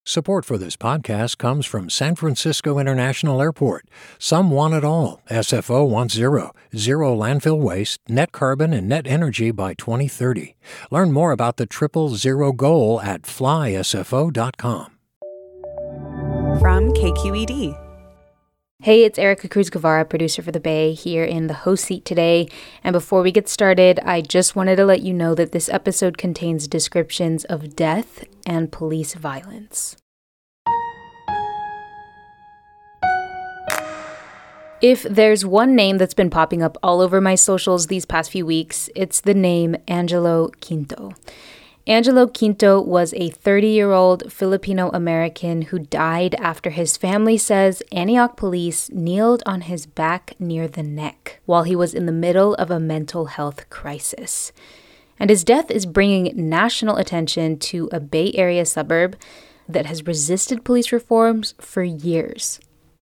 Support for this podcast comes from San Francisco International Airport. Some want it all. SFO wants zero landfill waste, net carbon, and net energy by 2030. Learn more about the Triple Zero goal at flysfo.com. From KQED. Hey, it's Erica Cruz Guevara, producer for The Bay, here in the host seat today. And before we get started, I just wanted to let you know that this episode contains descriptions of death and police violence. If there's one name that's been popping up all over my socials these past few weeks, it's the name Angelo Quinto. Angelo Quinto was a 30-year-old Filipino-American who died after his family says Antioch police kneeled on his back near the neck while he was in the middle of a mental health crisis. And his death is bringing national attention to a Bay Area suburb that has resisted police reforms for years.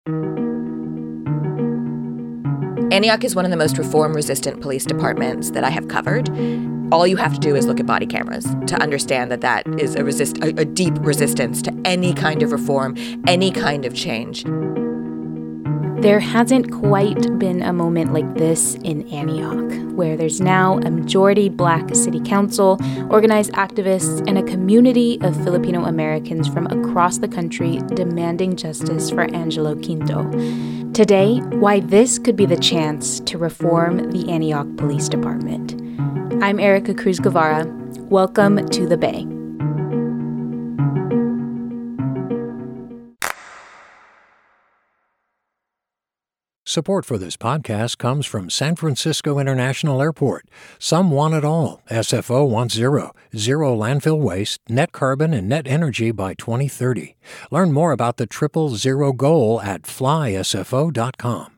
Antioch is one of the most reform-resistant police departments that I have covered. All you have to do is look at body cameras to understand that that is a deep resistance to any kind of reform, any kind of change. There hasn't quite been a moment like this in Antioch, where there's now a majority Black city council, organized activists, and a community of Filipino Americans from across the country demanding justice for Angelo Quinto. Today, why this could be the chance to reform the Antioch Police Department. I'm Erica Cruz Guevara. Welcome to The Bay. Support for this podcast comes from San Francisco International Airport. Some want it all. SFO wants zero landfill waste, net carbon, and net energy by 2030. Learn more about the Triple Zero goal at flysfo.com.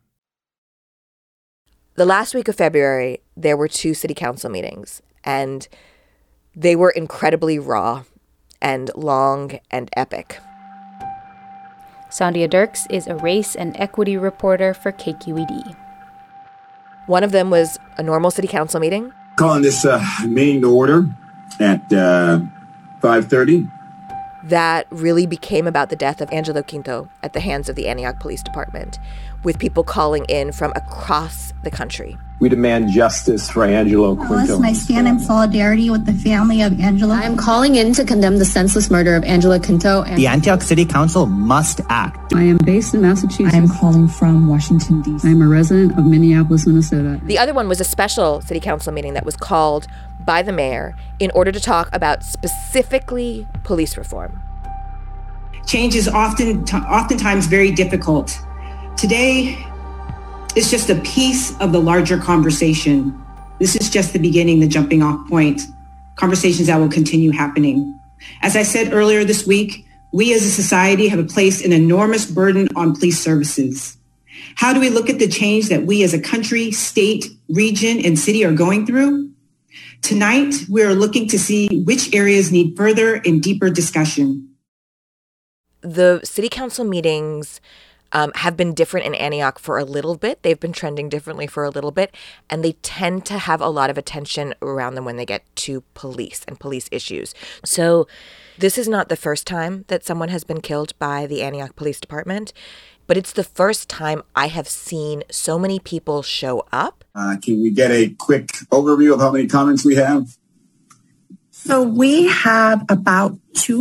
The last week of February, there were 2 city council meetings, and they were incredibly raw and long and epic. Sandia Dirks is a race and equity reporter for KQED. One of them was a normal city council meeting. Calling this meeting to order at 5:30. That really became about the death of Angelo Quinto at the hands of the Antioch Police Department, with people calling in from across the country. We demand justice for Angelo Quinto. And I stand in solidarity with the family of Angelo. I am calling in to condemn the senseless murder of Angelo Quinto. The Antioch City Council must act. I am based in Massachusetts. I am calling from Washington, D.C. I am a resident of Minneapolis, Minnesota. The other one was a special city council meeting that was called by the mayor in order to talk about specifically police reform. Change is oftentimes very difficult. Today, it's just a piece of the larger conversation. This is just the beginning, the jumping off point. Conversations that will continue happening. As I said earlier this week, we as a society have placed an enormous burden on police services. How do we look at the change that we as a country, state, region, and city are going through? Tonight, we are looking to see which areas need further and deeper discussion. The city council meetings have been different in Antioch for a little bit. They've been trending differently for a little bit, and they tend to have a lot of attention around them when they get to police and police issues. So this is not the first time that someone has been killed by the Antioch Police Department, but it's the first time I have seen so many people show up. Can we get a quick overview of how many comments we have? So we have about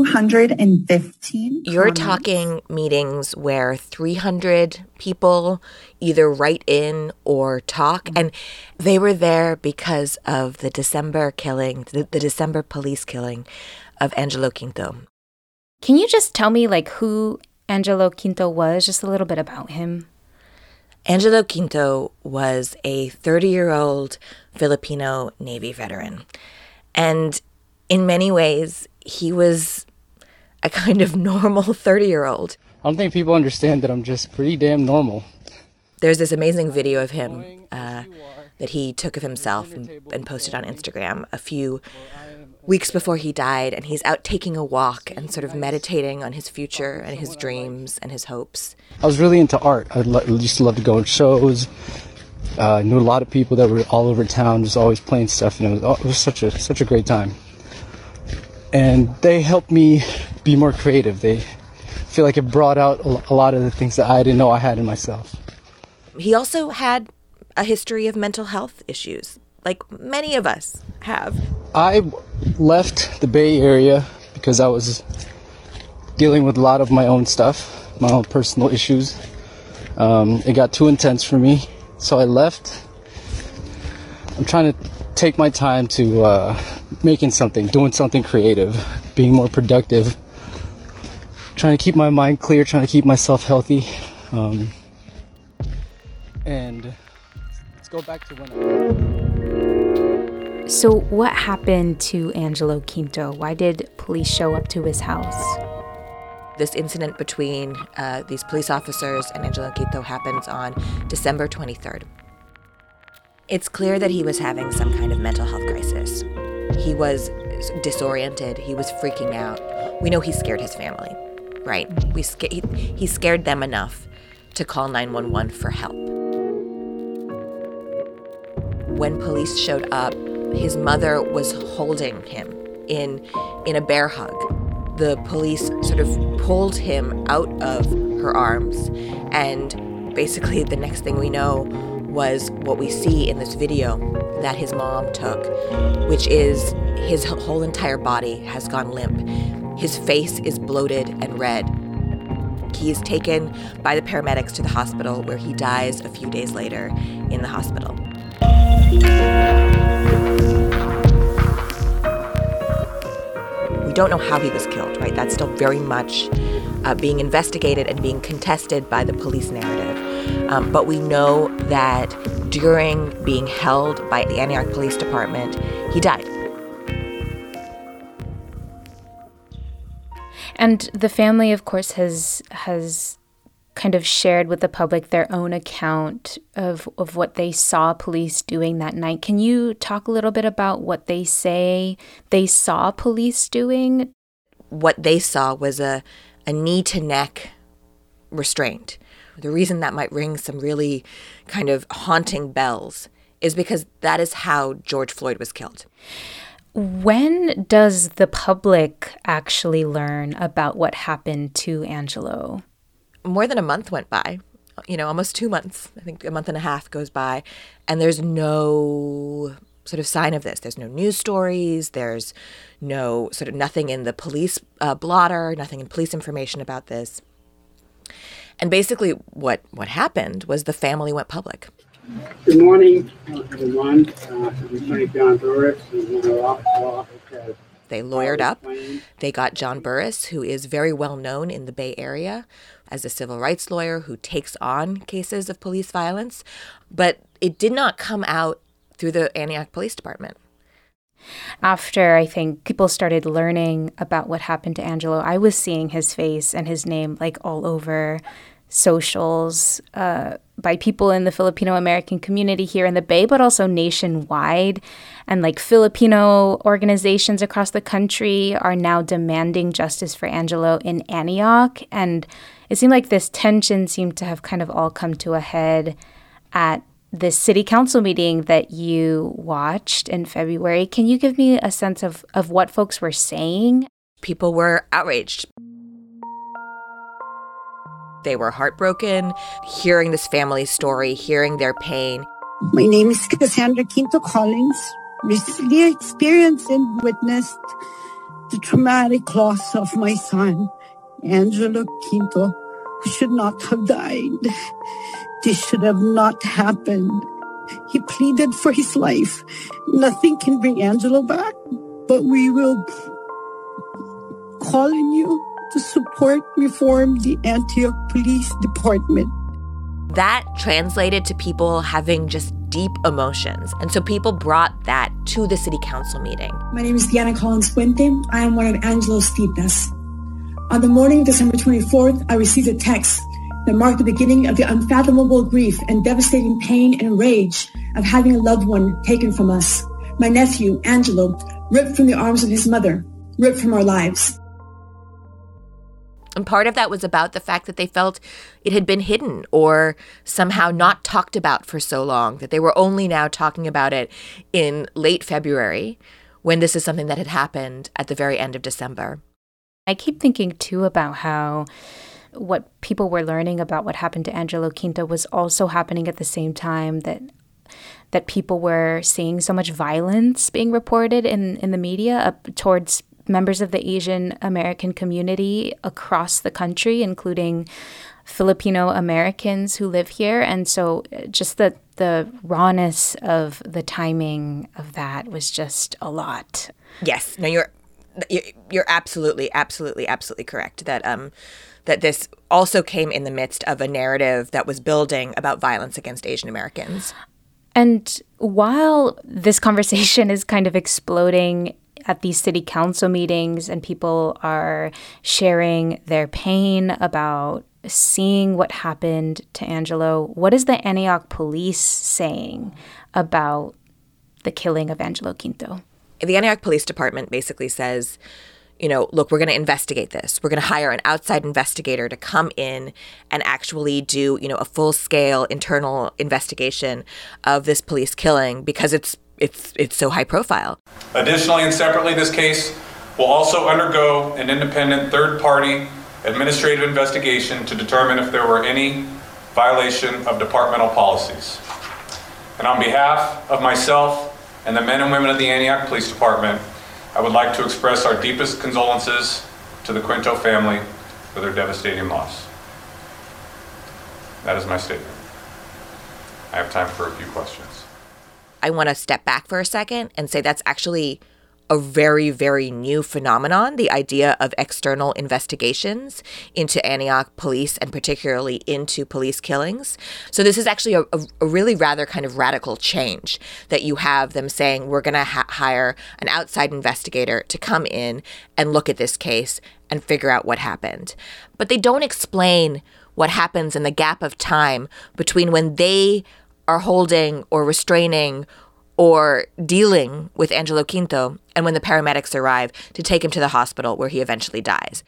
215. You're talking meetings where 300 people either write in or talk, and they were there because of the December killing, the December police killing of Angelo Quinto. Can you just tell me who Angelo Quinto was, just a little bit about him? Angelo Quinto was a 30-year-old Filipino Navy veteran, and in many ways, he was a kind of normal 30-year-old. I don't think people understand that I'm just pretty damn normal. There's this amazing video of him that he took of himself and posted on Instagram a few weeks before he died, and he's out taking a walk and sort of meditating on his future and his dreams and his hopes. I was really into art. I used to love to go to shows. I knew a lot of people that were all over town, just always playing stuff, and it was such a great time. And they helped me be more creative. They feel like it brought out a lot of the things that I didn't know I had in myself. He also had a history of mental health issues, like many of us have. I left the Bay Area because I was dealing with a lot of my own stuff, my own personal issues. It got too intense for me, so I left. I'm trying to take my time to making something, doing something creative, being more productive, trying to keep my mind clear, trying to keep myself healthy. And let's go back to when So what happened to Angelo Quinto? Why did police show up to his house? This incident between these police officers and Angelo Quinto happens on December 23rd. It's clear that he was having some kind of mental health crisis. He was disoriented. He was freaking out. We know he scared his family, right? He scared them enough to call 911 for help. When police showed up, his mother was holding him in a bear hug. The police sort of pulled him out of her arms, and basically the next thing we know was what we see in this video that his mom took, which is his whole entire body has gone limp. His face is bloated and red. He is taken by the paramedics to the hospital, where he dies a few days later in the hospital. We don't know how he was killed, right? That's still very much being investigated and being contested by the police narrative. But we know that during being held by the Antioch Police Department, he died. And the family, of course, has kind of shared with the public their own account of what they saw police doing that night. Can you talk a little bit about what they say they saw police doing? What they saw was a knee-to-neck restraint. The reason that might ring some really kind of haunting bells is because that is how George Floyd was killed. When does the public actually learn about what happened to Angelo? More than a month went by, almost 2 months. I think a month and a half goes by, and there's no sort of sign of this. There's no news stories. There's no sort of nothing in the police blotter, nothing in police information about this. And basically what happened was the family went public. Good morning, everyone. I'm Attorney John Burris. They lawyered up. They got John Burris, who is very well known in the Bay Area as a civil rights lawyer who takes on cases of police violence. But it did not come out through the Antioch Police Department. After, I think, people started learning about what happened to Angelo, I was seeing his face and his name like all over socials by people in the Filipino American community here in the Bay, but also nationwide. And like Filipino organizations across the country are now demanding justice for Angelo in Antioch. And it seemed like this tension seemed to have kind of all come to a head at this city council meeting that you watched in February. Can you give me a sense of what folks were saying? People were outraged. They were heartbroken, hearing this family's story, hearing their pain. My name is Cassandra Quinto Collins. Recently experienced and witnessed the traumatic loss of my son, Angelo Quinto, who should not have died. This should have not happened. He pleaded for his life. Nothing can bring Angelo back, but we will call on you to support reform the Antioch Police Department. That translated to people having just deep emotions. And so people brought that to the city council meeting. My name is Diana Collins Puente. I am one of Angelo's titas. On the morning of December 24th, I received a text that marked the beginning of the unfathomable grief and devastating pain and rage of having a loved one taken from us. My nephew, Angelo, ripped from the arms of his mother, ripped from our lives. And part of that was about the fact that they felt it had been hidden or somehow not talked about for so long, that they were only now talking about it in late February, when this is something that had happened at the very end of December. I keep thinking, too, about how what people were learning about what happened to Angelo Quinto was also happening at the same time that people were seeing so much violence being reported in the media towards members of the Asian American community across the country, including Filipino Americans who live here. And so just the rawness of the timing of that was just a lot. Yes. No, you're absolutely correct that this also came in the midst of a narrative that was building about violence against Asian Americans. And while this conversation is kind of exploding at these city council meetings and people are sharing their pain about seeing what happened to Angelo, what is the Antioch police saying about the killing of Angelo Quinto? The Antioch Police Department basically says, look, we're going to investigate this. We're going to hire an outside investigator to come in and actually do, a full-scale internal investigation of this police killing because it's so high profile. Additionally and separately, this case will also undergo an independent third-party administrative investigation to determine if there were any violation of departmental policies. And on behalf of myself and the men and women of the Antioch Police Department, I would like to express our deepest condolences to the Quinto family for their devastating loss. That is my statement. I have time for a few questions. I want to step back for a second and say that's actually a very, very new phenomenon, the idea of external investigations into Antioch police and particularly into police killings. So this is actually a really rather kind of radical change that you have them saying we're going to hire an outside investigator to come in and look at this case and figure out what happened. But they don't explain what happens in the gap of time between when they are holding or restraining or dealing with Angelo Quinto and when the paramedics arrive to take him to the hospital where he eventually dies.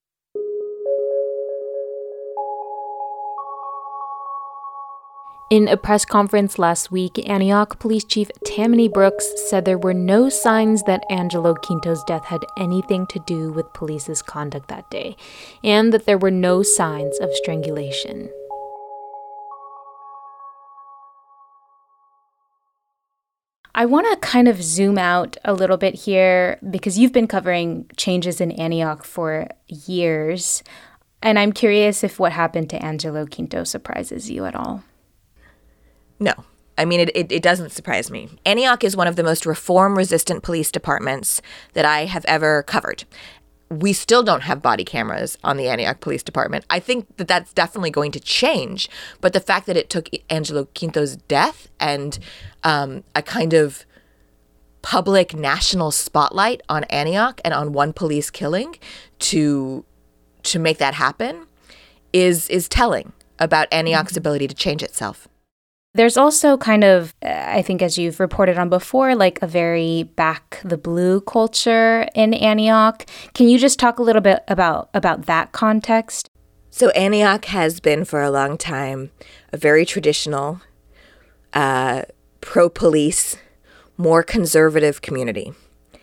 In a press conference last week, Antioch Police Chief Tammany Brooks said there were no signs that Angelo Quinto's death had anything to do with police's conduct that day, and that there were no signs of strangulation. I want to kind of zoom out a little bit here because you've been covering changes in Antioch for years, and I'm curious if what happened to Angelo Quinto surprises you at all. No. I mean, it doesn't surprise me. Antioch is one of the most reform-resistant police departments that I have ever covered. We still don't have body cameras on the Antioch Police Department. I think that that's definitely going to change. But the fact that it took Angelo Quinto's death and a kind of public national spotlight on Antioch and on one police killing to make that happen is telling about Antioch's ability to change itself. There's also kind of, I think as you've reported on before, like a very back the blue culture in Antioch. Can you just talk a little bit about that context? So Antioch has been for a long time a very traditional, pro-police, more conservative community.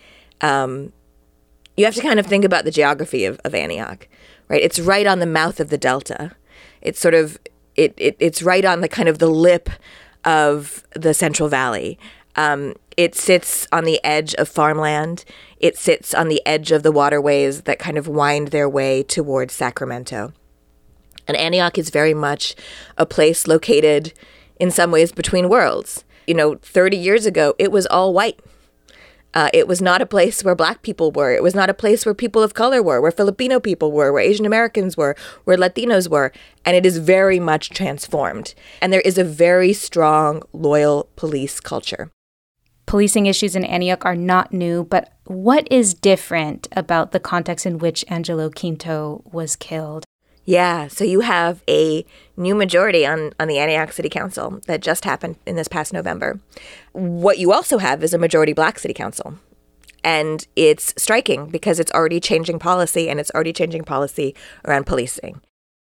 You have to kind of think about the geography of Antioch, right? It's right on the mouth of the Delta. It's sort of It's right on the kind of the lip of the Central Valley. It sits on the edge of farmland. It sits on the edge of the waterways that kind of wind their way towards Sacramento. And Antioch is very much a place located in some ways between worlds. 30 years ago, it was all white. It was not a place where Black people were. It was not a place where people of color were, where Filipino people were, where Asian Americans were, where Latinos were. And it is very much transformed. And there is a very strong, loyal police culture. Policing issues in Antioch are not new, but what is different about the context in which Angelo Quinto was killed? Yeah, so you have a new majority on the Antioch City Council that just happened in this past November. What you also have is a majority Black City Council. And it's striking because it's already changing policy, and it's already changing policy around policing.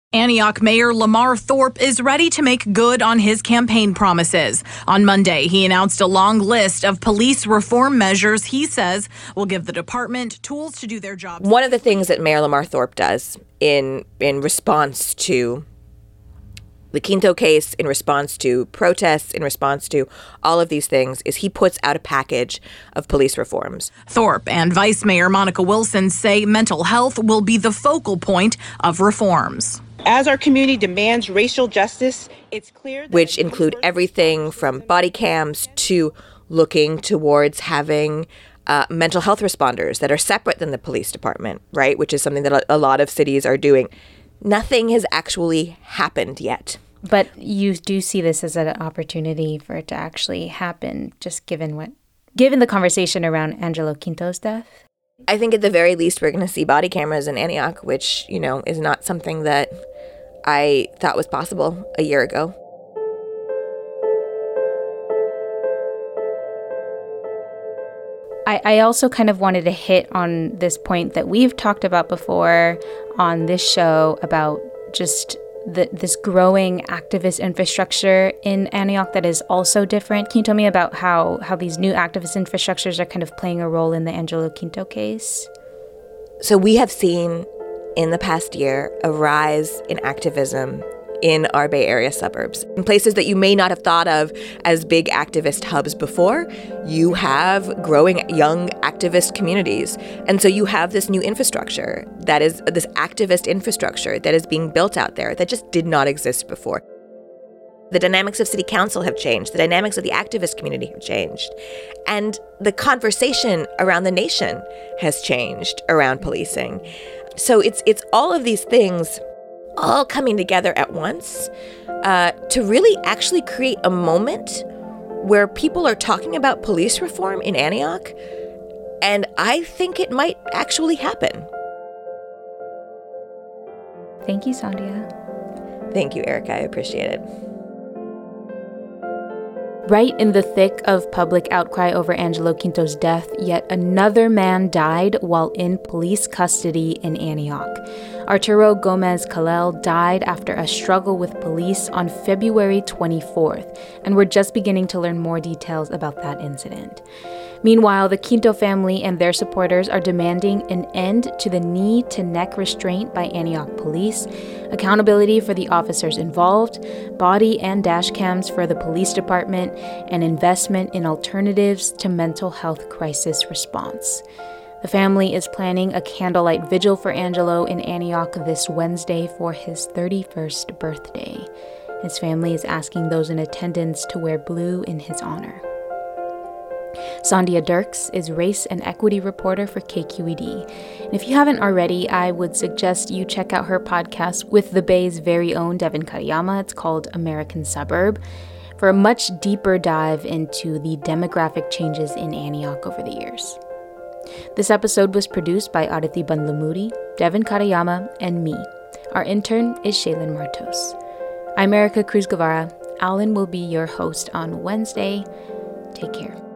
Antioch Mayor Lamar Thorpe is ready to make good on his campaign promises. On Monday, he announced a long list of police reform measures he says will give the department tools to do their job. One of the things that Mayor Lamar Thorpe does in response to the Quinto case, in response to protests, in response to all of these things, is he puts out a package of police reforms. Thorpe and Vice Mayor Monica Wilson say mental health will be the focal point of reforms. As our community demands racial justice, it's clear that which include everything from body cams to looking towards having mental health responders that are separate than the police department, right? Which is something that a lot of cities are doing. Nothing has actually happened yet. But you do see this as an opportunity for it to actually happen, just given the conversation around Angelo Quinto's death? I think at the very least we're going to see body cameras in Antioch, which, is not something that I thought was possible a year ago. I also kind of wanted to hit on this point that we've talked about before on this show about just this growing activist infrastructure in Antioch that is also different. Can you tell me about how these new activist infrastructures are kind of playing a role in the Angelo Quinto case? So we have seen in the past year a rise in activism in our Bay Area suburbs. In places that you may not have thought of as big activist hubs before, you have growing young activist communities. And so you have this new infrastructure that is this activist infrastructure that is being built out there that just did not exist before. The dynamics of city council have changed. The dynamics of the activist community have changed. And the conversation around the nation has changed around policing. So it's all of these things all coming together at once to really actually create a moment where people are talking about police reform in Antioch. And I think it might actually happen. Thank you, Sandhya. Thank you, Erica. I appreciate it. Right in the thick of public outcry over Angelo Quinto's death, yet another man died while in police custody in Antioch. Arturo Gomez Calel died after a struggle with police on February 24th, and we're just beginning to learn more details about that incident. Meanwhile, the Quinto family and their supporters are demanding an end to the knee-to-neck restraint by Antioch police, accountability for the officers involved, body and dash cams for the police department, and investment in alternatives to mental health crisis response. The family is planning a candlelight vigil for Angelo in Antioch this Wednesday for his 31st birthday. His family is asking those in attendance to wear blue in his honor. Sandhya Dirks is race and equity reporter for KQED. And if you haven't already, I would suggest you check out her podcast with the Bay's very own Devin Katayama. It's called American Suburb, for a much deeper dive into the demographic changes in Antioch over the years. This episode was produced by Aditi Bandlamudi, Devin Katayama, and me. Our intern is Shaylin Martos. I'm Erica Cruz Guevara. Alan will be your host on Wednesday. Take care.